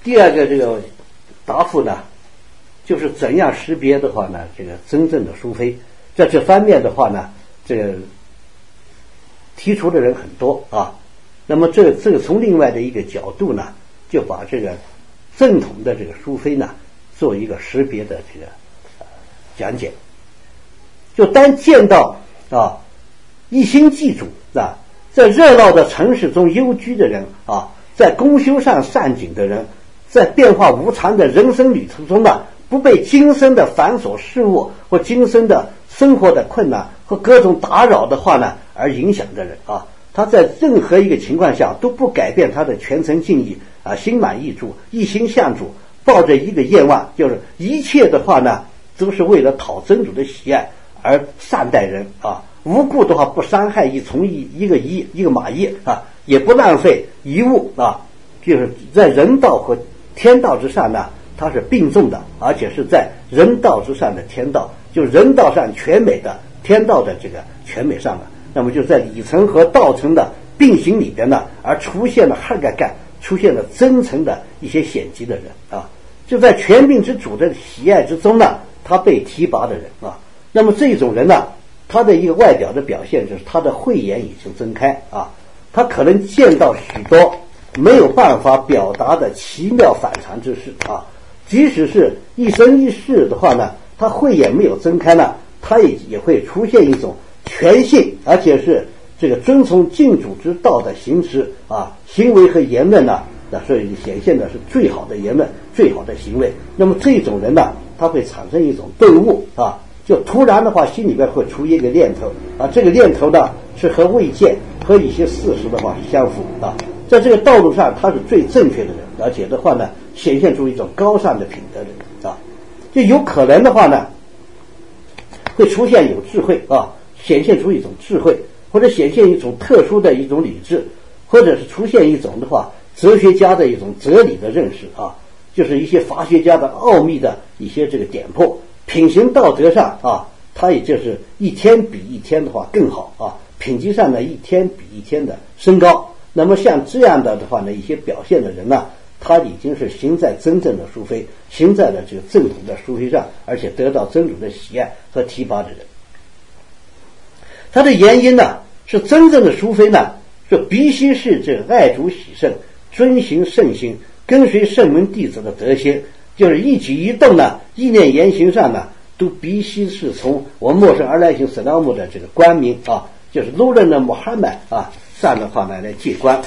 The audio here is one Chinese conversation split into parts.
第二个这个答复呢，就是怎样识别的话呢，这个真正的淑妃，在这方面的话呢，这个提出的人很多啊。那么这个从另外的一个角度呢，就把这个正统的这个淑妃呢，做一个识别的这个讲解。就单见到啊，一心记住啊，在热闹的城市中幽居的人啊，在公休上善景的人，在变化无常的人生旅途中呢，不被今生的繁琐事物或今生的生活的困难和各种打扰的话呢而影响的人啊，他在任何一个情况下都不改变他的全程敬意啊，心满意足，一心向主，抱着一个愿望，就是一切的话呢都是为了讨真主的喜爱而善待人啊，无故的话不伤害一个马邑啊，也不浪费一物啊，就是在人道和天道之上呢，它是并重的，而且是在人道之上的天道，就人道上全美的，天道的这个全美上的，那么就在理层和道层的并行里边呢，而出现了哈盖干，出现了真诚的一些显迹的人啊，就在权柄之主的喜爱之中呢，他被提拔的人啊。那么这种人呢，他的一个外表的表现就是他的慧眼已经睁开啊，他可能见到许多没有办法表达的奇妙反常之事啊，即使是一生一世的话呢，他慧眼没有睁开呢，他也会出现一种全信，而且是这个遵从敬主之道的行持啊，行为和言论呢，所以显现的是最好的言论，最好的行为。那么这种人呢，他会产生一种顿悟啊，就突然的话心里边会出一个念头啊，这个念头呢是和未见和一些事实的话是相符啊，在这个道路上他是最正确的人，而且的话呢显现出一种高尚的品德的人啊，就有可能的话呢会出现有智慧啊，显现出一种智慧，或者显现一种特殊的一种理智，或者是出现一种的话哲学家的一种哲理的认识啊，就是一些法学家的奥秘的一些这个点破，品行道德上啊，他也就是一天比一天的话更好啊，品级上呢一天比一天的升高。那么像这样的话呢，一些表现的人呢，他已经是行在真正的淑妃，行在了这个正统的淑妃上，而且得到真主的喜爱和提拔的人。他的原因呢，是真正的淑妃呢，就必须是这个爱主喜圣，遵行圣行，跟随圣门弟子的德行，就是一举一动呢，意念言行上呢，都必须是从我们陌生而来型斯拉姆的这个官名啊，就是路人的穆罕默啊上的话呢来借官。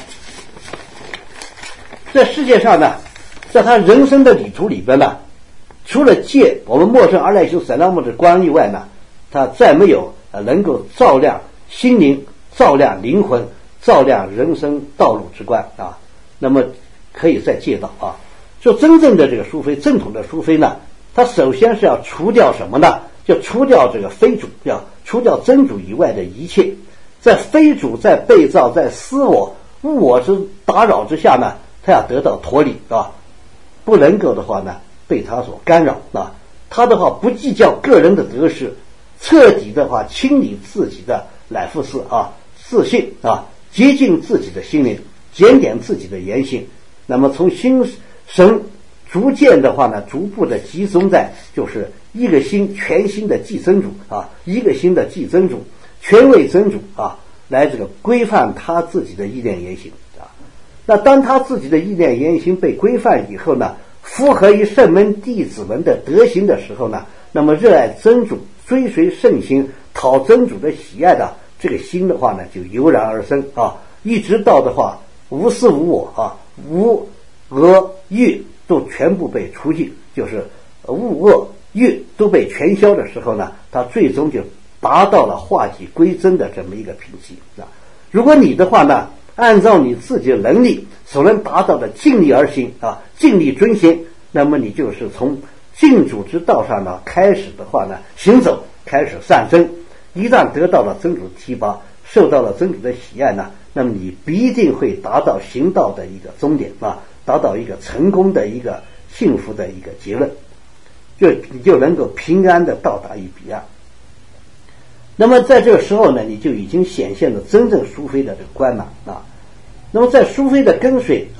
在世界上呢，在他人生的旅途里边呢，除了借我们陌生而来型斯拉姆的官以外呢，他再没有能够照亮心灵、照亮灵魂、照亮人生道路之光啊。那么可以再借到啊，就真正的这个淑妃，正统的淑妃呢，它首先是要除掉什么呢？就除掉这个非主，要除掉真主以外的一切，在非主、在被造、在私我、物我之打扰之下呢，他要得到脱离啊，不能够的话呢被他所干扰啊。他的话不计较个人的得失，彻底的话清理自己的乃复士啊，自信啊，洁净自己的心灵，检点自己的言行。那么从心神逐渐的话呢，逐步的集中在就是一个心全心的祭真主啊，一个心的祭真主，全为真主啊，来这个规范他自己的意念言行啊。那当他自己的意念言行被规范以后呢，符合于圣门弟子们的德行的时候呢，那么热爱真主、追随圣行、讨真主的喜爱的这个心的话呢，就油然而生啊，一直到的话无私无我啊，无恶欲都全部被除尽，就是恶恶欲都被全消的时候呢，他最终就达到了化己归真的这么一个品级啊。如果你的话呢，按照你自己的能力所能达到的尽力而行啊，尽力遵行，那么你就是从敬主之道上呢开始的话呢行走，开始上升。一旦得到了真主的提拔，受到了真主的喜爱呢，那么你必定会达到行道的一个终点啊，达到一个成功的一个幸福的一个结论，你就能够平安的到达于彼岸。那么在这个时候呢，你就已经显现了真正淑妃的这个光芒啊。那么在淑妃的跟随啊，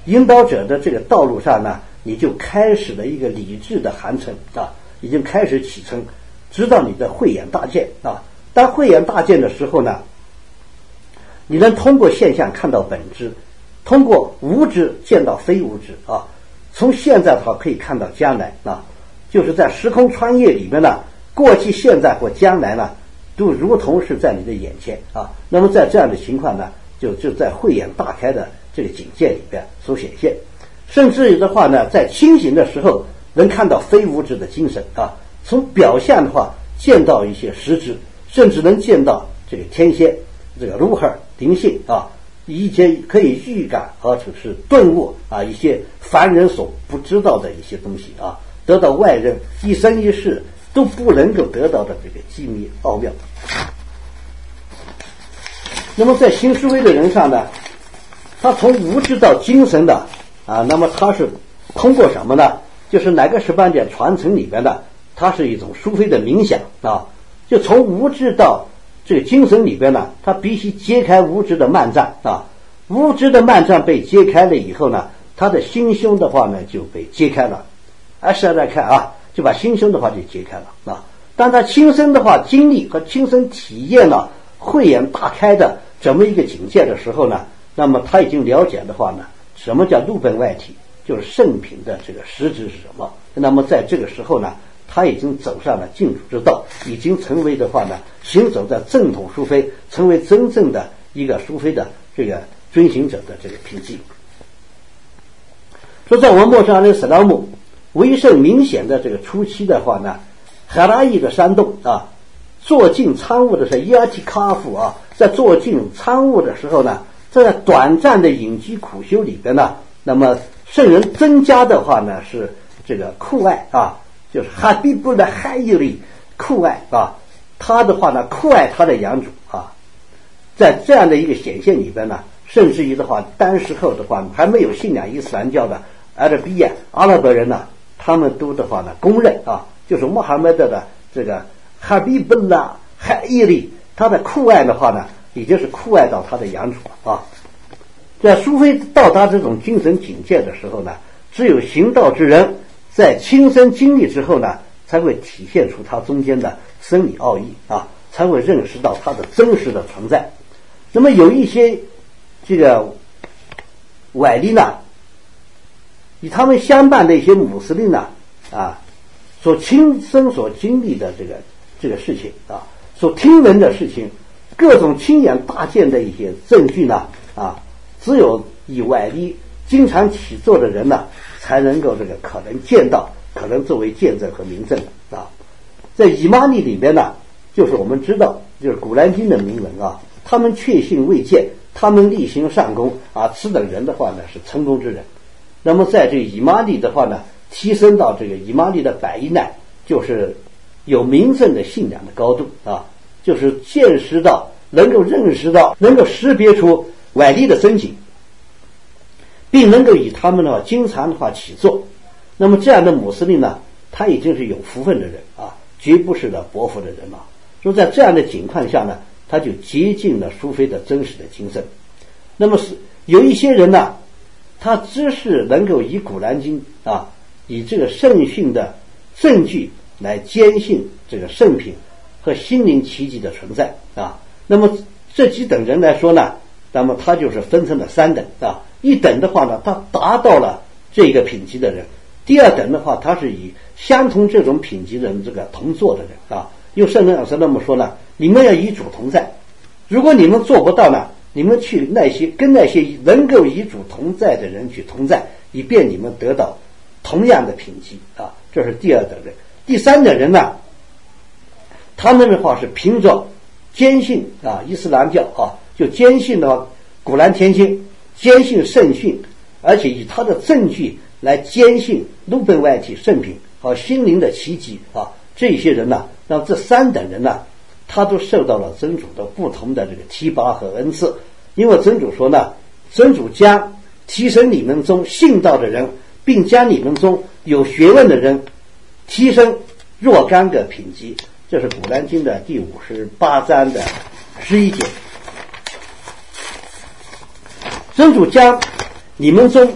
引导者的这个道路上呢，你就开始了一个理智的航程啊，已经开始启程，直到你的慧眼大见啊。当慧眼大见的时候呢，你能通过现象看到本质，通过无知见到非无知啊。从现在的话可以看到将来啊，就是在时空穿越里面呢，过去、现在或将来呢，都如同是在你的眼前啊。那么在这样的情况呢，就在慧眼大开的这个境界里边所显现。甚至于的话呢，在清醒的时候能看到非物质的精神啊，从表象的话见到一些实质，甚至能见到这个天仙，这个如何灵性啊，一些可以预感而且是顿悟啊，一些凡人所不知道的一些东西啊，得到外人一生一世都不能够得到的这个机密奥妙。那么在新思维的人上呢，他从无知到精神的啊，那么他是通过什么呢？就是哪个十八点传承里边的，它是一种苏菲的冥想啊，就从无知到这个精神里边呢，它必须揭开无知的幔帐啊。无知的幔帐被揭开了以后呢，他的心胸的话呢就被揭开了。现在看啊，就把心胸的话就揭开了啊。当他亲身的话经历和亲身体验了慧眼大开的这么一个境界的时候呢，那么他已经了解的话呢，什么叫路本外体，就是圣品的这个实质是什么。那么在这个时候呢，他已经走上了净土之道，已经成为的话呢，行走在正统苏菲，成为真正的一个苏菲的这个遵行者的这个品级。说在我们莫扎特斯拉姆为圣明显的这个初期的话呢，海拉伊的山洞啊，坐进参悟的是伊阿提卡夫啊，在坐进参悟的时候呢，在短暂的隐居苦修里边呢，那么圣人增加的话呢是这个酷爱啊，就是哈比布的海伊里酷爱啊，他的话呢酷爱他的养主啊，在这样的一个显现里边呢，甚至于的话，当时候的话还没有信仰伊斯兰教的阿拉比亚阿拉伯人呢，他们都的话呢公认啊，就是穆罕默德的这个哈比布拉海伊里，他的酷爱的话呢，已经是酷爱到他的养主啊。在苏菲到达这种精神境界的时候呢，只有行道之人在亲身经历之后呢，才会体现出它中间的生理奥义啊，才会认识到它的真实的存在。那么有一些这个外力呢，与他们相伴的一些穆斯林呢啊，所亲身所经历的这个事情啊，所听闻的事情，各种亲眼大见的一些证据呢啊，只有以外力经常起坐的人呢，才能够这个可能见到，可能作为见证和明证啊。在以玛尼里边呢，就是我们知道，就是古兰经的铭文啊，他们确信未见，他们力行善功啊，此等人的话呢是成功之人。那么在这个以玛尼的话呢，提升到这个以玛尼的百一难，就是有明证的信仰的高度啊，就是见识到，能够认识到，能够识别出外力的真景，并能够以他们的话经常的话起坐。那么这样的穆斯林呢，他已经是有福分的人啊，绝不是的薄福的人了。说在这样的情况下呢，他就接近了苏菲的真实的精神。那么是有一些人呢，他只是能够以古兰经啊，以这个圣训的证据来坚信这个圣品和心灵奇迹的存在啊。那么这几等人来说呢，那么他就是分成了三等啊。一等的话呢，他达到了这个品级的人；第二等的话，他是以相同这种品级的人这个同坐的人啊。用圣人尔斯那么说呢，你们要与主同在，如果你们做不到呢，你们去跟那些能够与主同在的人去同在，以便你们得到同样的品级啊。这是第二等人。第三等人呢，他们的话是凭着坚信啊伊斯兰教啊，就坚信的古兰天经，坚信圣训，而且以他的证据来坚信鲁本外体圣品和心灵的奇迹啊。这些人呢，那这三等人呢，他都受到了真主的不同的这个提拔和恩赐。因为真主说呢，真主将提升你们中信道的人，并将你们中有学问的人提升若干个品级。这是古兰经的第58章的11节。真主将你们中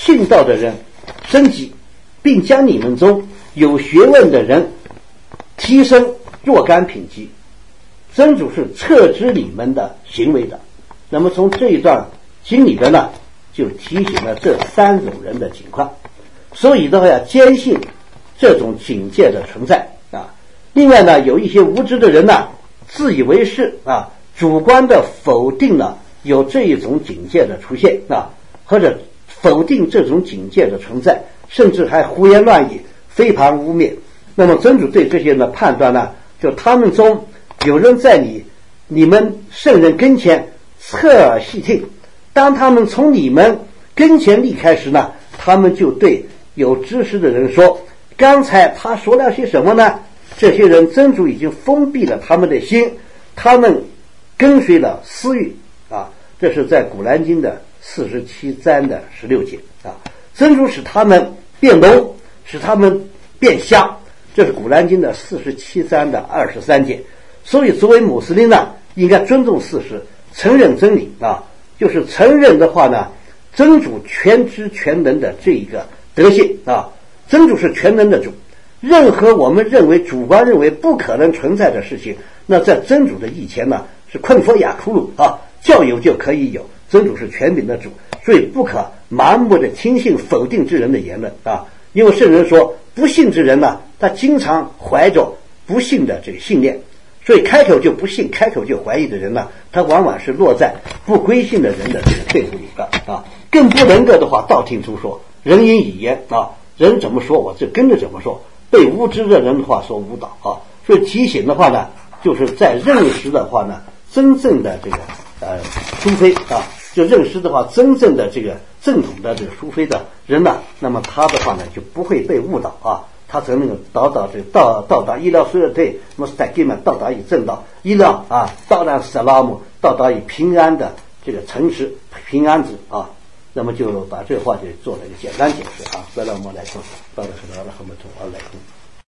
信道的人升级，并将你们中有学问的人提升若干品级。真主是测知你们的行为的。那么从这一段经里边呢，就提醒了这三种人的情况，所以的话要坚信这种警戒的存在啊。另外呢，有一些无知的人呢，自以为是啊，主观的否定了有这一种警戒的出现啊，或者否定这种警戒的存在，甚至还胡言乱语、飞盘污蔑。那么真主对这些人的判断呢，就他们中有人在你们圣人跟前侧耳细听，当他们从你们跟前离开时呢，他们就对有知识的人说，刚才他说了些什么呢？这些人真主已经封闭了他们的心，他们跟随了私欲啊。这是在古兰经的47章的16节啊。真主使他们变聋，使他们变瞎，这是古兰经的47章的23节。所以作为穆斯林呢，应该尊重事实，承认真理啊，就是承认的话呢，真主全知全能的这一个德性啊。真主是全能的主，任何我们认为主观认为不可能存在的事情，那在真主的意前呢，是困佛雅库鲁啊，叫有就可以有。真主是全能的主，所以不可盲目的听信否定之人的言论啊。因为圣人说，不信之人呢，他经常怀着不信的这个信念，所以开口就不信，开口就怀疑的人呢，他往往是落在不归信的人的这个队伍里的啊。更不能够的话道听途说，人云亦言啊，人怎么说我就跟着怎么说，被无知的人的话所误导啊。所以提醒的话呢，就是在认识的话呢，真正的这个苏菲啊，就认识的话，真正的这个正统的这个苏菲的人呢，那么他的话呢就不会被误导啊。他才能够到达医疗所有对穆斯塔基们到达以正道医疗啊，到达萨拉姆，到达以平安的这个诚实平安值啊。那么就把这个话就做了一个简单解释啊。萨拉姆来说，到了什么和我们从而来。